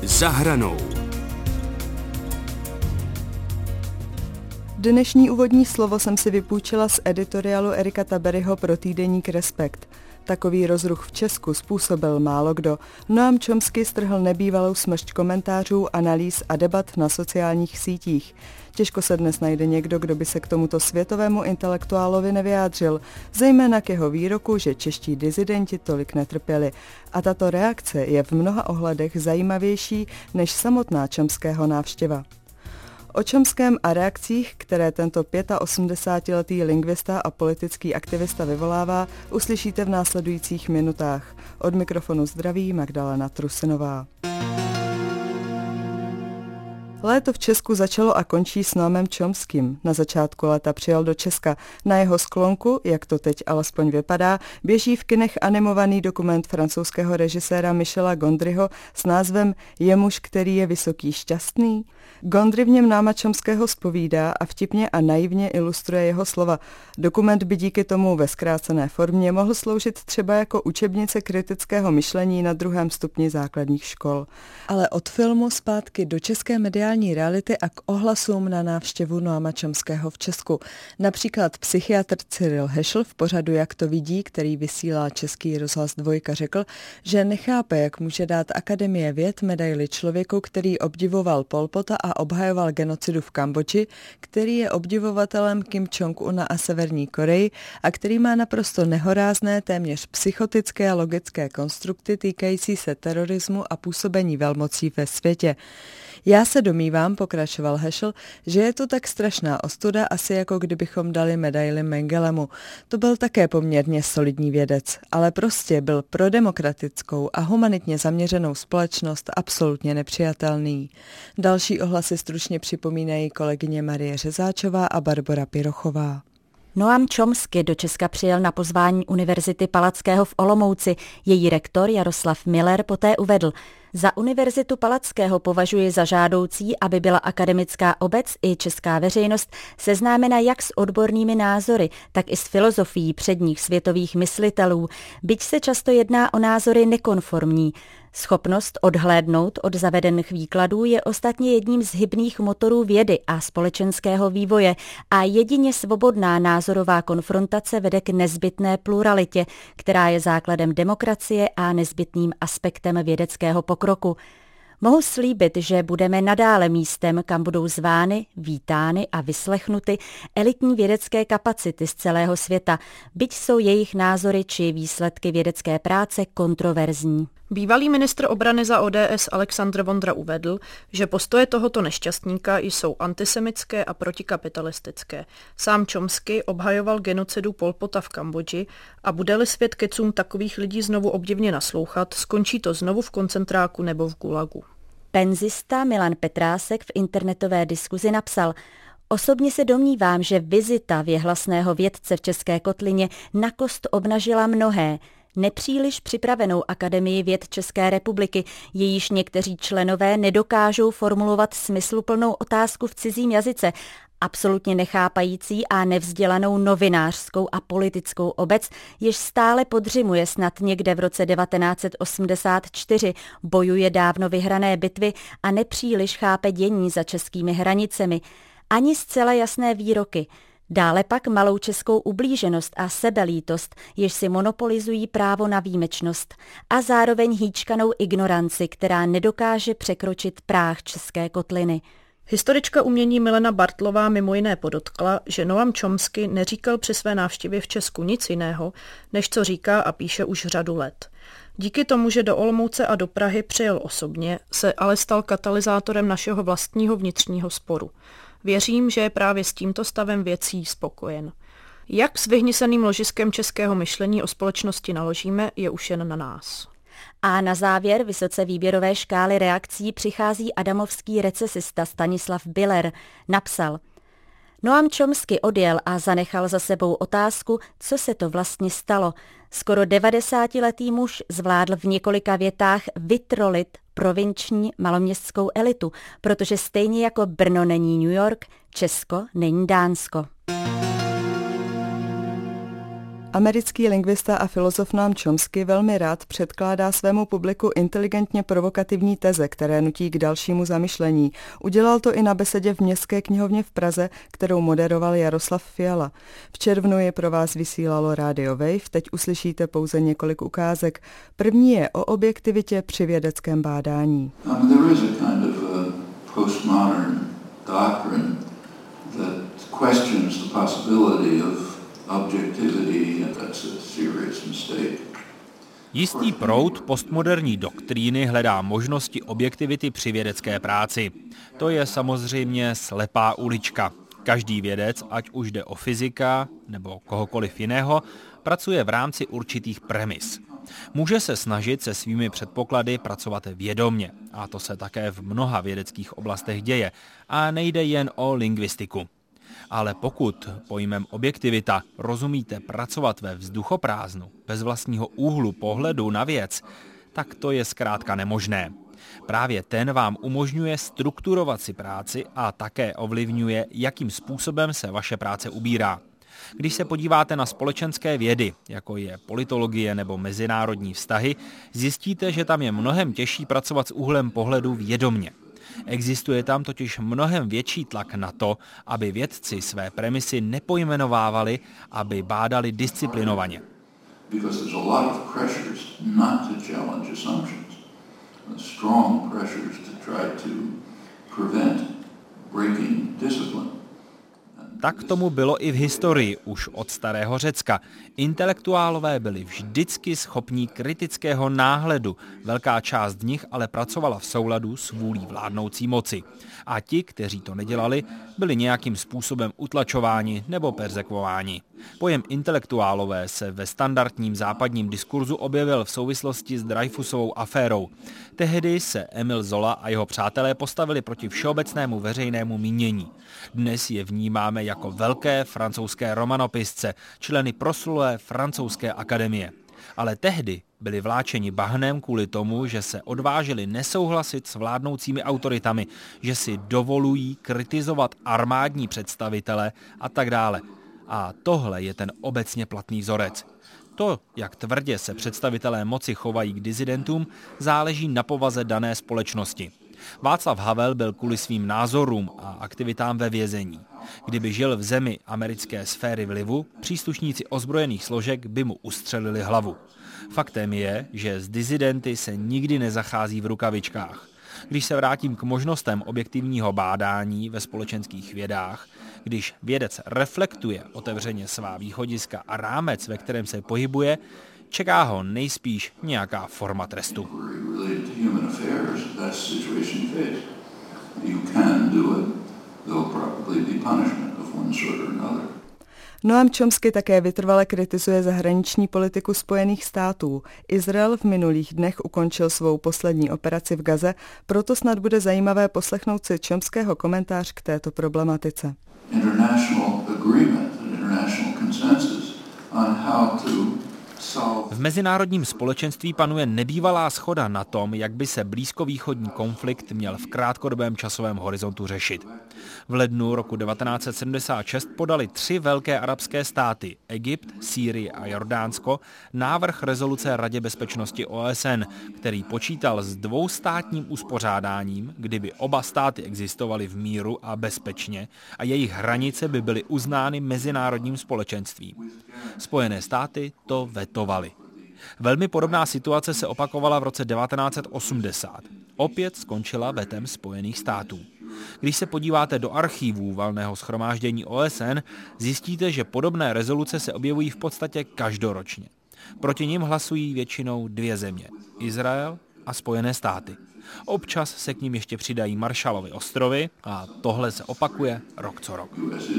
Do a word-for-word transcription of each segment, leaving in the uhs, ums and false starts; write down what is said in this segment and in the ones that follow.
Za hranou. Dnešní úvodní slovo jsem si vypůjčila z editoriálu Erika Taberyho pro týdeník Respekt. Takový rozruch v Česku způsobil málo kdo. Noam Chomsky strhl nebývalou smršť komentářů, analýz a debat na sociálních sítích. Těžko se dnes najde někdo, kdo by se k tomuto světovému intelektuálovi nevyjádřil, zejména k jeho výroku, že čeští disidenti tolik netrpěli. A tato reakce je v mnoha ohledech zajímavější než samotná Chomského návštěva. O Chomském a reakcích, které tento osmdesátiletý lingvista a politický aktivista vyvolává, uslyšíte v následujících minutách. Od mikrofonu zdraví Magdalena Trusinová. Léto v Česku začalo a končí s Noamem Chomskym. Na začátku léta přijel do Česka. Na jeho sklonku, jak to teď alespoň vypadá, běží v kinech animovaný dokument francouzského režiséra Michela Gondryho s názvem Je muž, který je vysoký, šťastný. Gondry v něm Noama Chomského zpovídá a vtipně a naivně ilustruje jeho slova. Dokument by díky tomu ve zkrácené formě mohl sloužit třeba jako učebnice kritického myšlení na druhém stupni základních škol. Ale od filmu zpátky do české mediální reality a k ohlasům na návštěvu Noama Chomského v Česku. Například psychiatr Cyril Hešl v pořadu Jak to vidí, který vysílá Český rozhlas Dvojka, řekl, že nechápe, jak může dát Akademie věd medaili člověku, který obdivoval Pol Pota a obhajoval genocidu v Kambodži, který je obdivovatelem Kim Jong-una a Severní Koreji a který má naprosto nehorázné, téměř psychotické logické konstrukty týkající se terorismu a působení velmocí ve světě. Já se domnívám, pokračoval Hešl, že je to tak strašná ostuda, asi jako kdybychom dali medaili Mengelemu. To byl také poměrně solidní vědec, ale prostě byl pro demokratickou a humanitně zaměřenou společnost absolutně nepřijatelný. Další ohlasy stručně připomínají kolegyně Marie Řezáčová a Barbora Pirochová. Noam Chomsky do Česka přijel na pozvání Univerzity Palackého v Olomouci. Její rektor Jaroslav Miller poté uvedl: Za Univerzitu Palackého považuji za žádoucí, aby byla akademická obec i česká veřejnost seznámena jak s odbornými názory, tak i s filozofií předních světových myslitelů, byť se často jedná o názory nekonformní. Schopnost odhlédnout od zavedených výkladů je ostatně jedním z hybných motorů vědy a společenského vývoje a jedině svobodná názorová konfrontace vede k nezbytné pluralitě, která je základem demokracie a nezbytným aspektem vědeckého pokroku. Mohu slíbit, že budeme nadále místem, kam budou zvány, vítány a vyslechnuty elitní vědecké kapacity z celého světa, byť jsou jejich názory či výsledky vědecké práce kontroverzní. Bývalý ministr obrany za O D S Alexandr Vondra uvedl, že postoje tohoto nešťastníka jsou antisemické a protikapitalistické. Sám Chomsky obhajoval genocidu Pol Pota v Kambodži a bude-li svět kecům takových lidí znovu obdivně naslouchat, skončí to znovu v koncentráku nebo v gulagu. Penzista Milan Petrásek v internetové diskuzi napsal: Osobně se domnívám, že vizita věhlasného vědce v České kotlině na kost obnažila mnohé. Nepříliš připravenou Akademii věd České republiky, jejíž někteří členové nedokážou formulovat smysluplnou otázku v cizím jazyce, absolutně nechápající a nevzdělanou novinářskou a politickou obec, jež stále podřimuje snad někde v roce devatenáct set osmdesát čtyři, bojuje dávno vyhrané bitvy a nepříliš chápe dění za českými hranicemi. Ani zcela jasné výroky. Dále pak malou českou ublíženost a sebelítost, jež si monopolizují právo na výjimečnost a zároveň hýčkanou ignoranci, která nedokáže překročit práh české kotliny. Historička umění Milena Bartlová mimo jiné podotkla, že Noam Chomsky neříkal při své návštěvě v Česku nic jiného, než co říká a píše už řadu let. Díky tomu, že do Olomouce a do Prahy přijel osobně, se ale stal katalyzátorem našeho vlastního vnitřního sporu. Věřím, že je právě s tímto stavem věcí spokojen. Jak s vyhniseným ložiskem českého myšlení o společnosti naložíme, je už jen na nás. A na závěr vysoce výběrové škály reakcí přichází adamovský recesista Stanislav Biller. Napsal: Noam Chomsky odjel a zanechal za sebou otázku, co se to vlastně stalo. Skoro devadesátiletý muž zvládl v několika větách vytrolit provinční maloměstskou elitu, protože stejně jako Brno není New York, Česko není Dánsko. Americký lingvista a filozof Noam Chomsky velmi rád předkládá svému publiku inteligentně provokativní teze, které nutí k dalšímu zamyšlení. Udělal to i na besedě v Městské knihovně v Praze, kterou moderoval Jaroslav Fiala. V červnu je pro vás vysílalo Radio Wave, teď uslyšíte pouze několik ukázek. První je o objektivitě při vědeckém bádání. Jistý proud postmoderní doktríny hledá možnosti objektivity při vědecké práci. To je samozřejmě slepá ulička. Každý vědec, ať už jde o fyzika nebo kohokoliv jiného, pracuje v rámci určitých premis. Může se snažit se svými předpoklady pracovat vědomně, a to se také v mnoha vědeckých oblastech děje, a nejde jen o lingvistiku. Ale pokud pojmem objektivita rozumíte pracovat ve vzduchoprázdnu, bez vlastního úhlu pohledu na věc, tak to je zkrátka nemožné. Právě ten vám umožňuje strukturovat si práci a také ovlivňuje, jakým způsobem se vaše práce ubírá. Když se podíváte na společenské vědy, jako je politologie nebo mezinárodní vztahy, zjistíte, že tam je mnohem těžší pracovat s úhlem pohledu vědomně. Existuje tam totiž mnohem větší tlak na to, aby vědci své premisy nepojmenovávali, aby bádali disciplinovaně. Tak tomu bylo i v historii, už od starého Řecka. Intelektuálové byli vždycky schopní kritického náhledu, velká část z nich ale pracovala v souladu s vůlí vládnoucí moci. A ti, kteří to nedělali, byli nějakým způsobem utlačováni nebo perzekvováni. Pojem intelektuálové se ve standardním západním diskurzu objevil v souvislosti s Dreyfusovou aférou. Tehdy se Emile Zola a jeho přátelé postavili proti všeobecnému veřejnému mínění. Dnes je vnímáme jako velké francouzské romanopisce, členy proslulé francouzské akademie. Ale tehdy byli vláčeni bahnem kvůli tomu, že se odvážili nesouhlasit s vládnoucími autoritami, že si dovolují kritizovat armádní představitele a tak dále. A tohle je ten obecně platný vzorec. To, jak tvrdě se představitelé moci chovají k disidentům, záleží na povaze dané společnosti. Václav Havel byl kvůli svým názorům a aktivitám ve vězení. Kdyby žil v zemi americké sféry vlivu, příslušníci ozbrojených složek by mu ustřelili hlavu. Faktem je, že s disidenty se nikdy nezachází v rukavičkách. Když se vrátím k možnostem objektivního bádání ve společenských vědách, když vědec reflektuje otevřeně svá východiska a rámec, ve kterém se pohybuje, čeká ho nejspíš nějaká forma trestu. Noam Chomsky také vytrvale kritizuje zahraniční politiku Spojených států. Izrael v minulých dnech ukončil svou poslední operaci v Gaze, proto snad bude zajímavé poslechnout si Chomského komentář k této problematice. V mezinárodním společenství panuje nebývalá shoda na tom, jak by se blízkovýchodní konflikt měl v krátkodobém časovém horizontu řešit. V lednu roku devatenáct set sedmdesát šest podali tři velké arabské státy, Egypt, Sýrie a Jordánsko, návrh rezoluce Radě bezpečnosti O S N, který počítal s dvoustátním uspořádáním, kdyby oba státy existovaly v míru a bezpečně a jejich hranice by byly uznány mezinárodním společenstvím. Spojené státy to vetovaly. Velmi podobná situace se opakovala v roce devatenáct set osmdesát. Opět skončila vetem Spojených států. Když se podíváte do archívů valného shromáždění O S N, zjistíte, že podobné rezoluce se objevují v podstatě každoročně. Proti nim hlasují většinou dvě země, Izrael a Spojené státy. Občas se k nim ještě přidají Marshallovy ostrovy a tohle se opakuje rok co rok.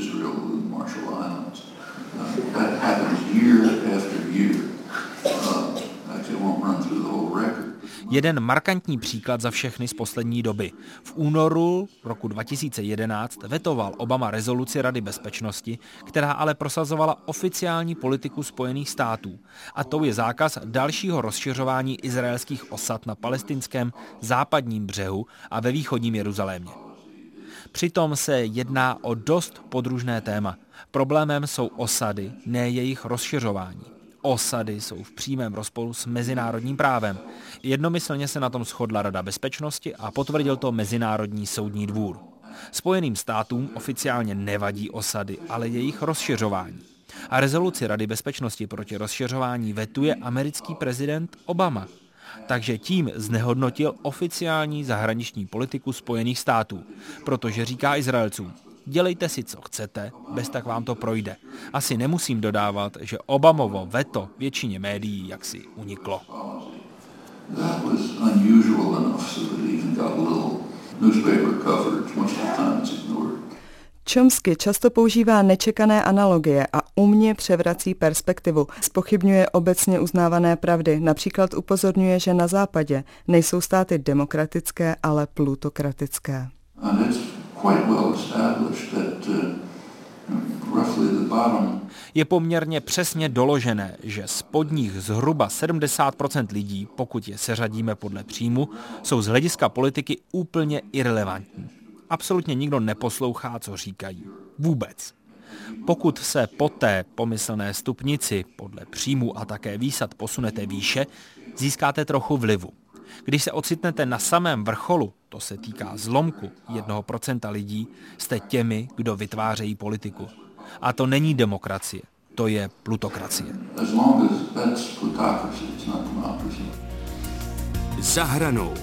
Jeden markantní příklad za všechny z poslední doby. V únoru roku dva tisíce jedenáct vetoval Obama rezoluci Rady bezpečnosti, která ale prosazovala oficiální politiku Spojených států. A tou je zákaz dalšího rozšiřování izraelských osad na palestinském západním břehu a ve východním Jeruzalémě. Přitom se jedná o dost podružné téma. Problémem jsou osady, ne jejich rozšiřování. Osady jsou v přímém rozporu s mezinárodním právem. Jednomyslně se na tom shodla Rada bezpečnosti a potvrdil to Mezinárodní soudní dvůr. Spojeným státům oficiálně nevadí osady, ale jejich rozšiřování. A rezoluci Rady bezpečnosti proti rozšiřování vetuje americký prezident Obama. Takže tím znehodnotil oficiální zahraniční politiku Spojených států, protože říká Izraelcům: dělejte si, co chcete, bez tak vám to projde. Asi nemusím dodávat, že Obamovo veto většině médií jaksi uniklo. Chomsky často používá nečekané analogie a umně převrací perspektivu. Zpochybňuje obecně uznávané pravdy. Například upozorňuje, že na západě nejsou státy demokratické, ale plutokratické. Je poměrně přesně doložené, že spodních zhruba sedmdesát procent lidí, pokud je seřadíme podle příjmu, jsou z hlediska politiky úplně irelevantní. Absolutně nikdo neposlouchá, co říkají. Vůbec. Pokud se po té pomyslné stupnici podle příjmu a také výsad posunete výše, získáte trochu vlivu. Když se ocitnete na samém vrcholu, to se týká zlomku jednoho procenta lidí, jste těmi, kdo vytvářejí politiku. A to není demokracie, to je plutokracie. Za hranou.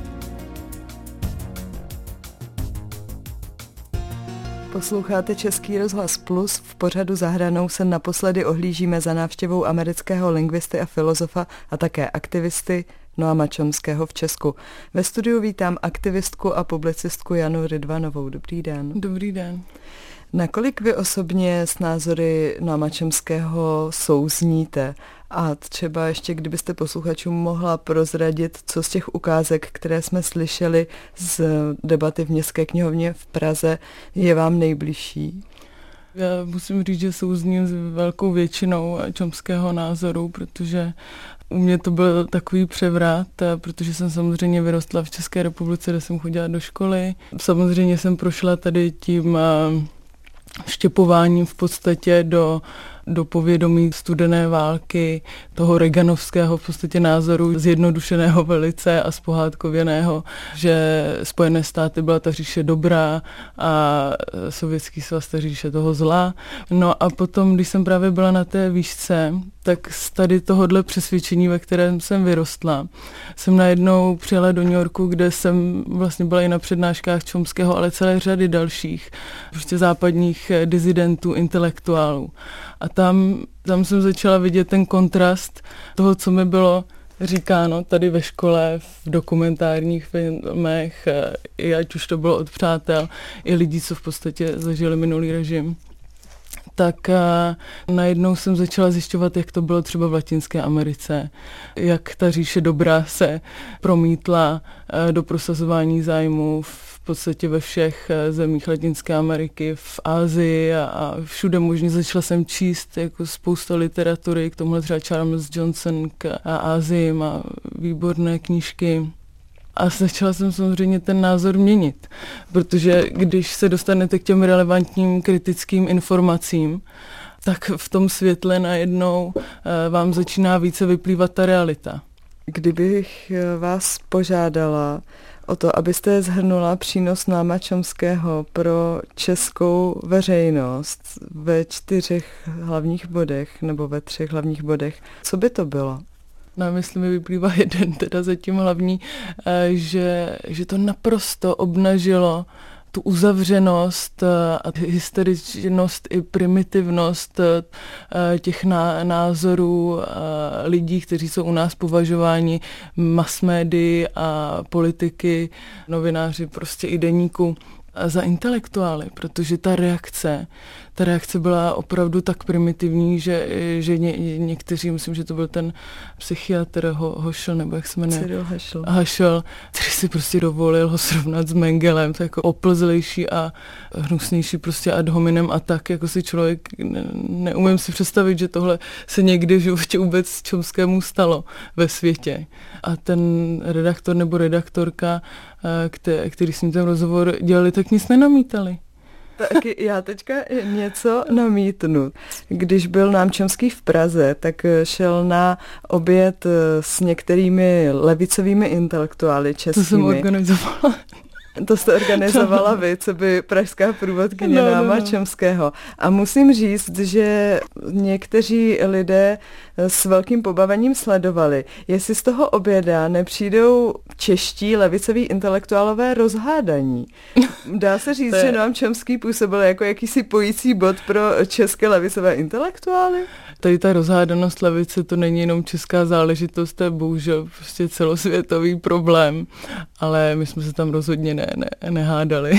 Posloucháte Český rozhlas Plus. V pořadu Za hranou se naposledy ohlížíme za návštěvou amerického lingvisty a filozofa a také aktivisty Noama Chomského v Česku. Ve studiu vítám aktivistku a publicistku Janu Ridvanovou. Dobrý den. Dobrý den. Nakolik vy osobně s názory Noama Chomského souzníte? A třeba ještě, kdybyste posluchačům mohla prozradit, co z těch ukázek, které jsme slyšeli z debaty v Městské knihovně v Praze, je vám nejbližší? Já musím říct, že souzním s velkou většinou Chomského názoru, protože u mě to byl takový převrat, protože jsem samozřejmě vyrostla v České republice, kde jsem chodila do školy. Samozřejmě jsem prošla tady tím vštěpováním v podstatě do, do povědomí studené války, toho reaganovského v podstatě názoru, zjednodušeného velice a zpohádkověného, že Spojené státy byla ta říše dobrá a Sovětský svaz ta říše toho zla. No a potom, když jsem právě byla na té výšce, tak z tady tohohle přesvědčení, ve kterém jsem vyrostla, jsem najednou přijela do New Yorku, kde jsem vlastně byla i na přednáškách Chomského, ale celé řady dalších, prostě západních disidentů, intelektuálů. A tam, tam jsem začala vidět ten kontrast toho, co mi bylo říkáno tady ve škole, v dokumentárních filmech, i ať už to bylo od přátel, i lidí, co v podstatě zažili minulý režim. Tak a najednou jsem začala zjišťovat, jak to bylo třeba v Latinské Americe, jak ta říše dobra se promítla do prosazování zájmů v podstatě ve všech zemích Latinské Ameriky, v Asii a, a všude možně. Začala jsem číst jako spousta literatury, k tomuhle třeba Charles Johnson k Asii má výborné knížky. A začala jsem samozřejmě ten názor měnit, protože když se dostanete k těm relevantním kritickým informacím, tak v tom světle najednou vám začíná více vyplývat ta realita. Kdybych vás požádala o to, abyste shrnula přínos Noama Chomského pro českou veřejnost ve čtyřech hlavních bodech nebo ve třech hlavních bodech, co by to bylo? Na mysli mi vyplývá jeden, teda zatím hlavní, že, že to naprosto obnažilo tu uzavřenost a hysteričnost i primitivnost těch názorů lidí, kteří jsou u nás považováni masmédii a politiky, novináři, prostě i deníku za intelektuály, protože ta reakce, ta reakce byla opravdu tak primitivní, že, že ně, někteří, myslím, že to byl ten psychiatr Ho, Hošel, nebo jak se jmenuje? Cyril Hašel. Hašel, který si prostě dovolil ho srovnat s Mengelem, to jako oplzlejší a hnusnější prostě ad hominem a tak, jako si člověk, ne, neumím si představit, že tohle se někdy v životě vůbec Chomskému stalo ve světě. A ten redaktor nebo redaktorka který s ním ten rozhovor dělali, tak nic nenamítali. Tak já teďka něco namítnu. Když byl Noam Chomsky v Praze, tak šel na oběd s některými levicovými intelektuály českými. To jsem organizovala. To jste organizovala vy, co by pražská průvodkyně no, Noama no, no. Chomského. A musím říct, že někteří lidé s velkým pobavením sledovali, jestli z toho oběda nepřijdou čeští levicoví intelektuálové rozhádaní. Dá se říct, že Noam Chomsky působil jako jakýsi pojící bod pro české levicové intelektuály? Tady ta rozhádanost levice, to není jenom česká záležitost, to je bohužel prostě celosvětový problém, ale my jsme se tam rozhodně ne, ne, nehádali.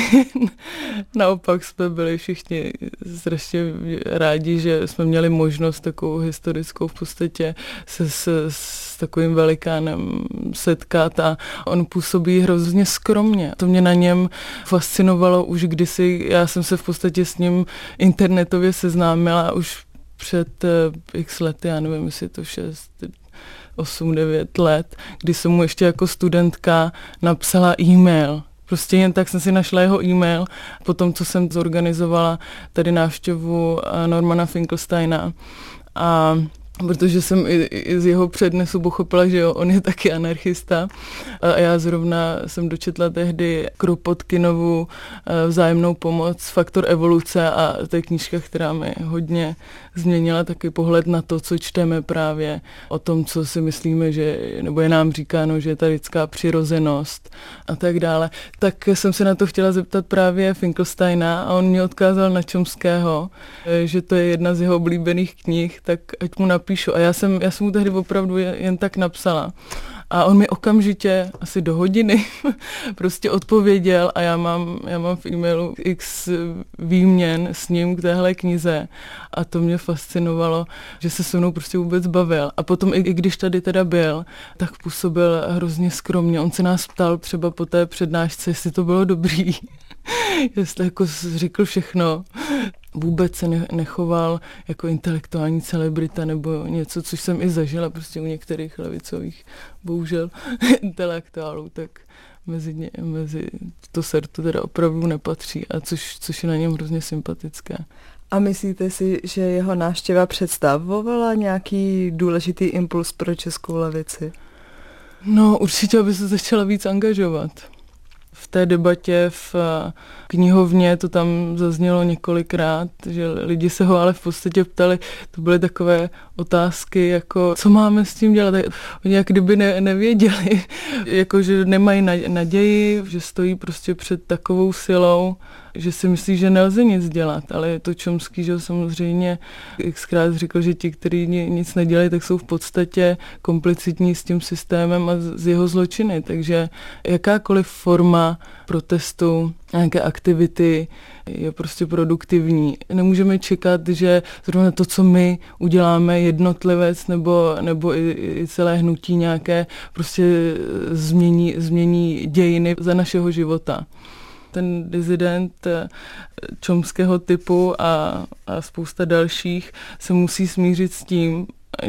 Naopak jsme byli všichni strašně rádi, že jsme měli možnost takovou historickou v podstatě se s, s takovým velikánem setkat a on působí hrozně skromně. To mě na něm fascinovalo už kdysi, já jsem se v podstatě s ním internetově seznámila už před uh, x lety, já nevím, jestli je to šest, osm, devět let, kdy jsem mu ještě jako studentka napsala e-mail. Prostě jen tak jsem si našla jeho e-mail, potom, co jsem zorganizovala tady návštěvu Normana Finkelsteina. A protože jsem i, i z jeho přednesu pochopila, že jo, on je taky anarchista. A já zrovna jsem dočetla tehdy Kropotkinovu Vzájemnou pomoc, Faktor evoluce a to je knížka, která mi hodně změnila taky pohled na to, co čteme právě o tom, co si myslíme, že, nebo je nám říkáno, že je ta lidská přirozenost a tak dále. Tak jsem se na to chtěla zeptat právě Finkelsteina a on mě odkázal na Chomského, že to je jedna z jeho oblíbených knih, tak ať mu napíšu. A já jsem, já jsem mu tehdy opravdu jen, jen tak napsala. A on mi okamžitě, asi do hodiny, prostě odpověděl a já mám, já mám v e-mailu x výměn s ním k téhle knize a to mě fascinovalo, že se se mnou prostě vůbec bavil. A potom, i, i když tady teda byl, tak působil hrozně skromně. On se nás ptal třeba po té přednášce, jestli to bylo dobrý, jestli jako řekl všechno. Vůbec se nechoval jako intelektuální celebrita nebo něco, což jsem i zažila prostě u některých levicových, bohužel, intelektuálů, tak mezi, ně, mezi to serto teda opravdu nepatří, a což, což je na něm hrozně sympatické. A myslíte si, že jeho návštěva představovala nějaký důležitý impuls pro českou levici? No, určitě, aby se začala víc angažovat. V té debatě v knihovně to tam zaznělo několikrát, že lidi se ho ale v podstatě ptali, to byly takové otázky, jako co máme s tím dělat. Oni jak kdyby ne, nevěděli, jako že nemají naději, že stojí prostě před takovou silou, že si myslí, že nelze nic dělat, ale je to Chomsky, že samozřejmě xkrát řekl, že ti, kteří nic nedělají, tak jsou v podstatě komplicitní s tím systémem a z jeho zločiny, takže jakákoliv forma protestu, nějaké aktivity je prostě produktivní. Nemůžeme čekat, že zrovna to, co my uděláme, jednotlivec nebo, nebo i, i celé hnutí nějaké prostě změní, změní dějiny za našeho života. Ten dizident Chomského typu a, a spousta dalších se musí smířit s tím,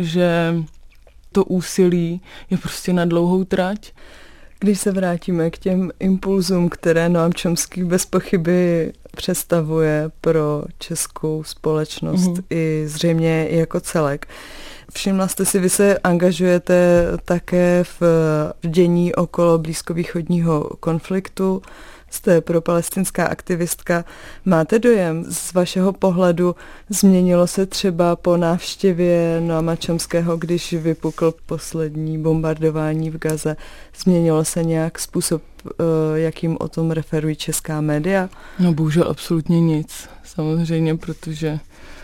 že to úsilí je prostě na dlouhou trať. Když se vrátíme k těm impulzům, které Noam Chomsky bez pochyby představuje pro českou společnost mm. i zřejmě jako celek. Všimla jste si, vy se angažujete také v dění okolo blízkovýchodního konfliktu, jste propalestinská aktivistka. Máte dojem z vašeho pohledu, změnilo se třeba po návštěvě Noama Chomského, když vypukl poslední bombardování v Gaze, změnilo se nějak způsob, jakým o tom referují česká média? No bohužel absolutně nic, samozřejmě, protože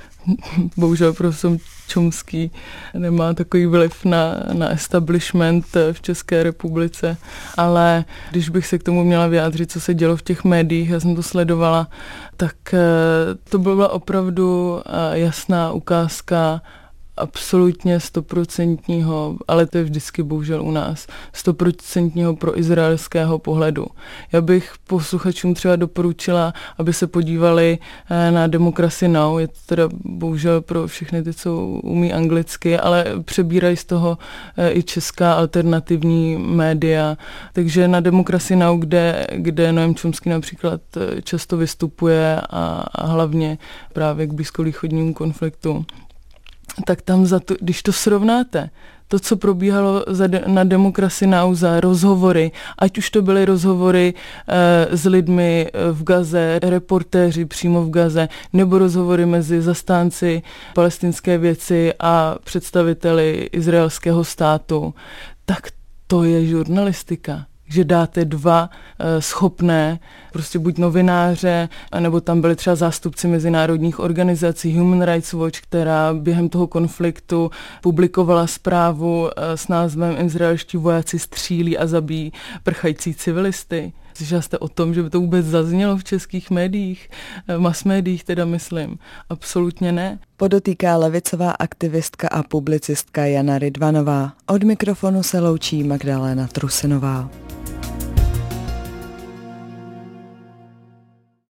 bohužel profesor Chomsky nemá takový vliv na, na establishment v České republice, ale když bych se k tomu měla vyjádřit, co se dělo v těch médiích, já jsem to sledovala, tak to byla opravdu jasná ukázka absolutně stoprocentního, ale to je vždycky bohužel u nás, stoprocentního proizraelského pohledu. Já bych posluchačům třeba doporučila, aby se podívali na Democracy Now, je to teda bohužel pro všechny ty, co umí anglicky, ale přebírají z toho i česká alternativní média. Takže na Democracy Now, kde, kde Noam Chomsky například často vystupuje a, a hlavně právě k blízkovýchodnímu konfliktu, tak tam, za to, když to srovnáte, to, co probíhalo za de, na Democracy Now za rozhovory, ať už to byly rozhovory e, s lidmi v Gaze, reportéři přímo v Gaze, nebo rozhovory mezi zastánci palestinské věci a představiteli izraelského státu, tak to je žurnalistika. Že dáte dva e, schopné, prostě buď novináře, nebo tam byli třeba zástupci mezinárodních organizací, Human Rights Watch, která během toho konfliktu publikovala zprávu e, s názvem Izraelští vojáci střílí a zabíjí prchající civilisty. Slyšela jste o tom, že by to vůbec zaznělo v českých médiích, mass médiích teda myslím? Absolutně ne. Podotýká levicová aktivistka a publicistka Jana Ridvanová. Od mikrofonu se loučí Magdalena Trusinová.